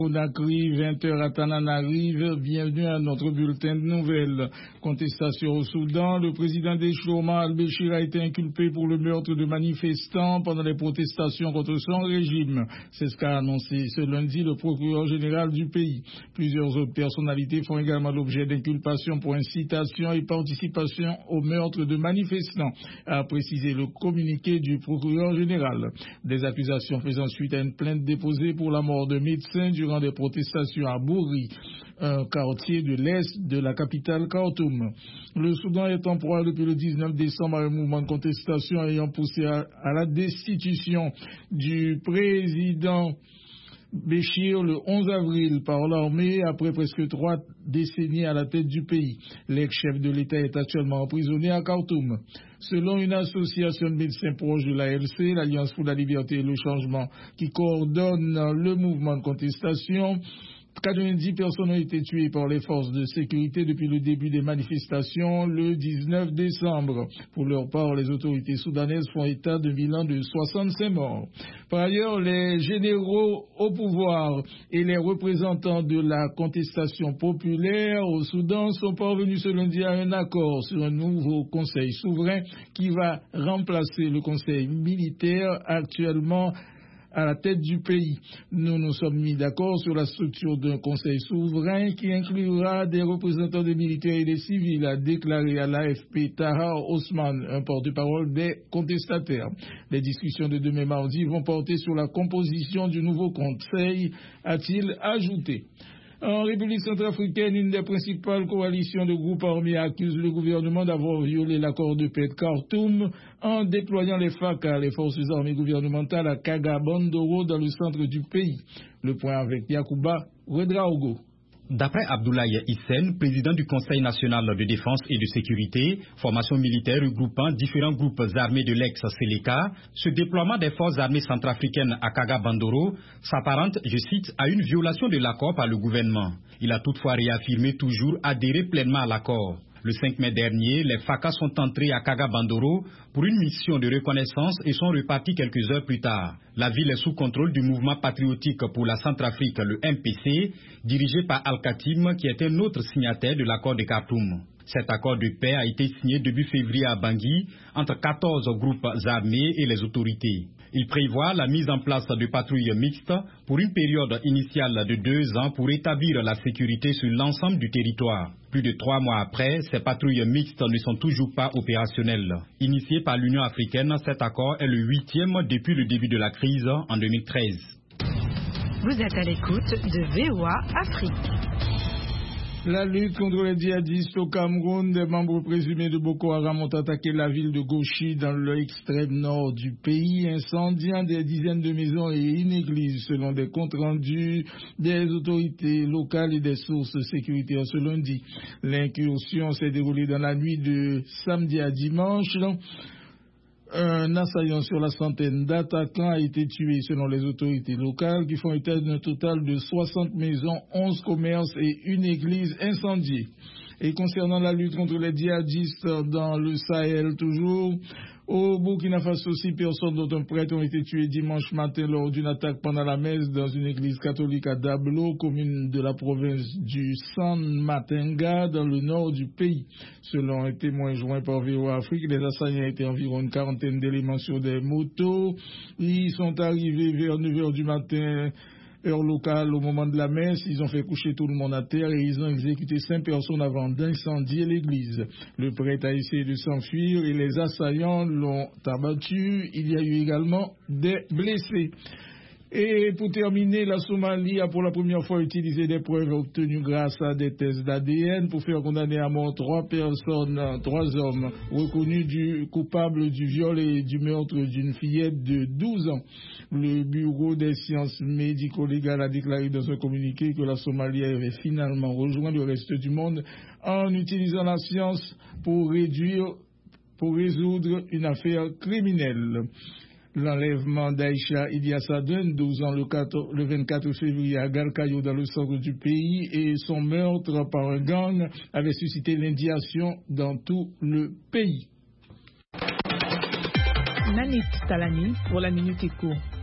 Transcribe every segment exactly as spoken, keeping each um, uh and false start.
Conakry, vingt heures à Tananarive, bienvenue à notre bulletin de nouvelles. Contestation au Soudan, le président des Omar al-Béchir a été inculpé pour le meurtre de manifestants pendant les protestations contre son régime. C'est ce qu'a annoncé ce lundi le procureur général du pays. Plusieurs autres personnalités font également l'objet d'inculpation pour incitation et participation au meurtre de manifestants, a précisé le communiqué du procureur général. Des accusations faisant suite à une plainte déposée pour la mort de médecins durant des protestations à Bouri, un quartier de l'est de la capitale Khartoum. Le Soudan est en proie depuis le dix-neuf décembre à un mouvement de contestation ayant poussé à, à la destitution du président Béchir le onze avril par l'armée après presque trois décennies à la tête du pays. L'ex-chef de l'État est actuellement emprisonné à Khartoum. Selon une association de médecins proches de l'A L C, l'Alliance pour la liberté et le changement, qui coordonne le mouvement de contestation, quatre-vingt-dix personnes ont été tuées par les forces de sécurité depuis le début des manifestations le dix-neuf décembre. Pour leur part, les autorités soudanaises font état d'un bilan de soixante-cinq morts. Par ailleurs, les généraux au pouvoir et les représentants de la contestation populaire au Soudan sont parvenus ce lundi à un accord sur un nouveau conseil souverain qui va remplacer le conseil militaire actuellement à la tête du pays. Nous nous sommes mis d'accord sur la structure d'un conseil souverain qui inclura des représentants des militaires et des civils, a déclaré à l'A F P Taha Osman, un porte-parole des contestataires. Les discussions de demain mardi vont porter sur la composition du nouveau conseil, a-t-il ajouté. En République centrafricaine, une des principales coalitions de groupes armés accuse le gouvernement d'avoir violé l'accord de paix de Khartoum en déployant les F A C A, les forces armées gouvernementales, à Kaga-Bandoro dans le centre du pays. Le point avec Yacouba Ouedraogo. D'après Abdoulaye Hissène, président du Conseil national de défense et de sécurité, formation militaire regroupant différents groupes armés de l'ex-Séléka, ce déploiement des forces armées centrafricaines à Kaga-Bandoro s'apparente, je cite, à une violation de l'accord par le gouvernement. Il a toutefois réaffirmé toujours adhérer pleinement à l'accord. Le cinq mai dernier, les F A C A sont entrés à Kaga-Bandoro pour une mission de reconnaissance et sont repartis quelques heures plus tard. La ville est sous contrôle du mouvement patriotique pour la Centrafrique, le M P C, dirigé par Al-Khatim, qui est un autre signataire de l'accord de Khartoum. Cet accord de paix a été signé début février à Bangui entre quatorze groupes armés et les autorités. Il prévoit la mise en place de patrouilles mixtes pour une période initiale de deux ans pour établir la sécurité sur l'ensemble du territoire. Plus de trois mois après, ces patrouilles mixtes ne sont toujours pas opérationnelles. Initié par l'Union africaine, cet accord est le huitième depuis le début de la crise en deux mille treize. Vous êtes à l'écoute de V O A Afrique. La lutte contre les djihadistes au Cameroun, des membres présumés de Boko Haram ont attaqué la ville de Gauchi dans l'extrême nord du pays, incendiant des dizaines de maisons et une église, selon des comptes rendus des autorités locales et des sources sécuritaires ce lundi. L'incursion s'est déroulée dans la nuit de samedi à dimanche. Un assaillant sur la centaine d'attaquants a été tué selon les autorités locales qui font état d'un total de soixante maisons, onze commerces et une église incendiée. Et concernant la lutte contre les djihadistes dans le Sahel toujours, au Burkina Faso, six personnes dont un prêtre ont été tuées dimanche matin lors d'une attaque pendant la messe dans une église catholique à Dablo, commune de la province du San Matenga, dans le nord du pays. Selon un témoin joint par V O A Afrique, les assaillants étaient environ une quarantaine d'éléments sur des motos. Ils sont arrivés vers neuf heures du matin, heure locale, au moment de la messe. Ils ont fait coucher tout le monde à terre et ils ont exécuté cinq personnes avant d'incendier l'église. Le prêtre a essayé de s'enfuir et les assaillants l'ont abattu. Il y a eu également des blessés. Et pour terminer, la Somalie a pour la première fois utilisé des preuves obtenues grâce à des tests d'A D N pour faire condamner à mort trois personnes, trois hommes reconnus du coupable du viol et du meurtre d'une fillette de douze ans. Le Bureau des sciences médico-légales a déclaré dans un communiqué que la Somalie avait finalement rejoint le reste du monde en utilisant la science pour réduire, pour résoudre une affaire criminelle. L'enlèvement d'Aïcha Idiasaden, douze ans, le, quatorze, le vingt-quatre février à Galkayo dans le centre du pays, et son meurtre par un gang avait suscité l'indignation dans tout le pays. Nanit Talani pour la Minute Éco.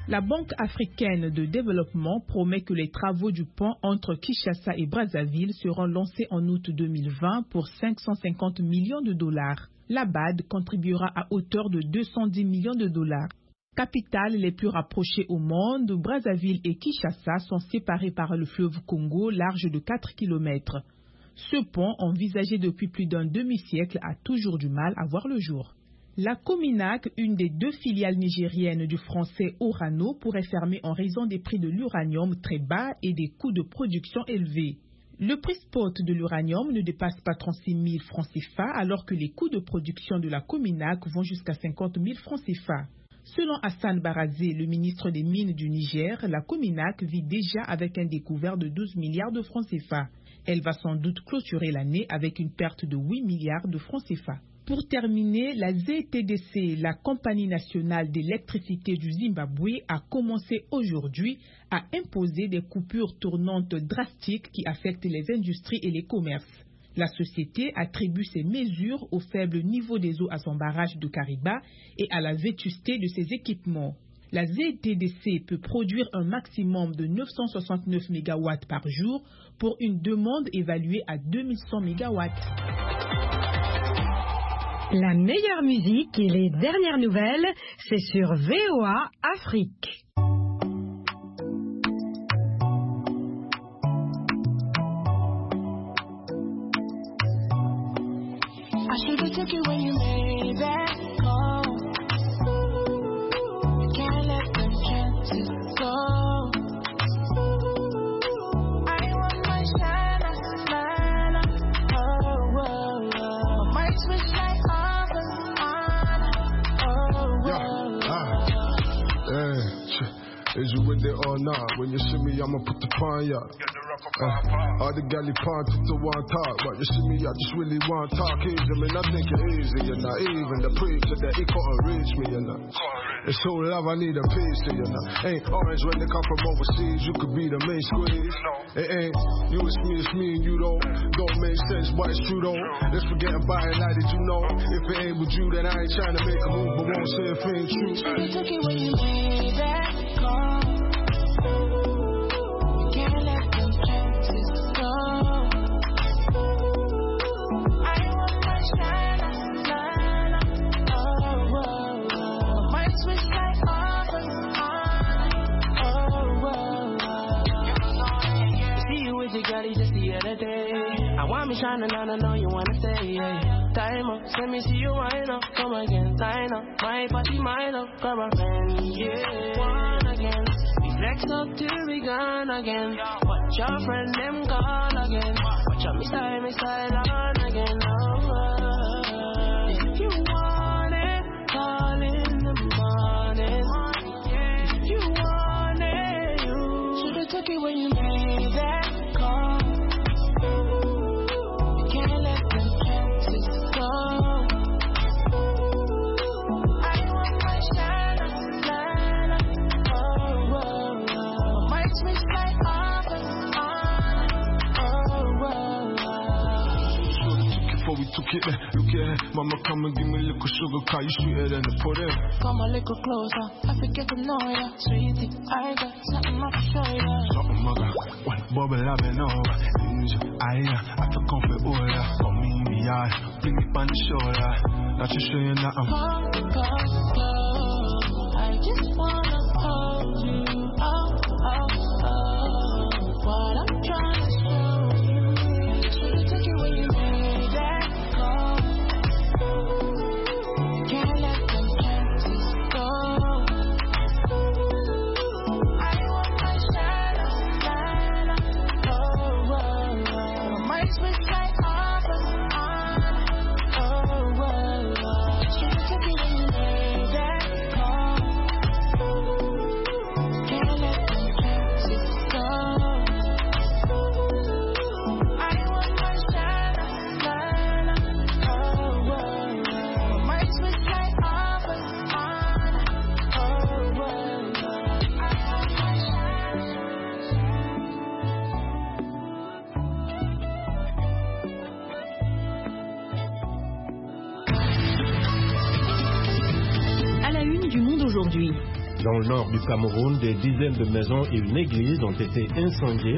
La Banque africaine de développement promet que les travaux du pont entre Kinshasa et Brazzaville seront lancés en août deux mille vingt pour cinq cent cinquante millions de dollars. La B A D contribuera à hauteur de deux cent dix millions de dollars. Capitales les plus rapprochées au monde, Brazzaville et Kinshasa sont séparés par le fleuve Congo large de quatre kilomètres. Ce pont, envisagé depuis plus d'un demi-siècle, a toujours du mal à voir le jour. La Cominac, une des deux filiales nigériennes du français Orano, pourrait fermer en raison des prix de l'uranium très bas et des coûts de production élevés. Le prix spot de l'uranium ne dépasse pas trente-six mille francs C F A alors que les coûts de production de la Cominac vont jusqu'à cinquante mille francs C F A. Selon Hassan Barazé, le ministre des Mines du Niger, la Cominac vit déjà avec un découvert de douze milliards de francs C F A. Elle va sans doute clôturer l'année avec une perte de huit milliards de francs C F A. Pour terminer, la Z T D C, la compagnie nationale d'électricité du Zimbabwe, a commencé aujourd'hui à imposer des coupures tournantes drastiques qui affectent les industries et les commerces. La société attribue ces mesures au faible niveau des eaux à son barrage de Kariba et à la vétusté de ses équipements. La Z T D C peut produire un maximum de neuf cent soixante-neuf mégawatts par jour pour une demande évaluée à deux mille cent mégawatts. La meilleure musique et les dernières nouvelles, c'est sur V O A Afrique. I should have took it when you made that call. You can't let them chances go. I want my shine, shine. Oh, oh, oh. Might switch like off and on. Oh, yeah. ah. Hey, is you with it or not? When you see me, I'ma put the pawn, yeah. Uh, all the galley pond to the one talk, but you see me, I just really want talk easy. I mean, I think it easy, you know. Even the preacher that he couldn't reach me, you know. It's so love, I need a piece, you know. Ain't orange when they come from overseas, you could be the main squeeze. It ain't you, it's me, it's me and you don't. Don't make sense, but it's true though. Let's forget about it, like did you know? If it ain't with you, then I ain't trying to make a move, but won't say if it ain't true. Should've took it when you made that call. I want me shining and I know you wanna stay, yeah. Time up, let me see you wind up. Come again, sign up. My party, my love, grab a friend, yeah. One again, we flex up till we gone again. Watch your friend, them call again. Watch out, me style, me style on again. Oh, oh. If you want it, call in the morning. If you want it, you should've took it when you made that call. Took it there, look at her. Mama come and give me a little sugar, cause you sweeter than the pudding. Come a little closer, I forget to know ya. Sweetie, I got something I can show ya. Something I got, one bubble I've been over. Use your eye, I feel comfort over ya. Come in the eye, bring it on the shoulder. Not to show you nothing. Come, come, come. I just wanna hold you. Oh, oh, oh. What I'm trying to show you. Should've took it when you made that. Dans le nord du Cameroun, des dizaines de maisons et une église ont été incendiées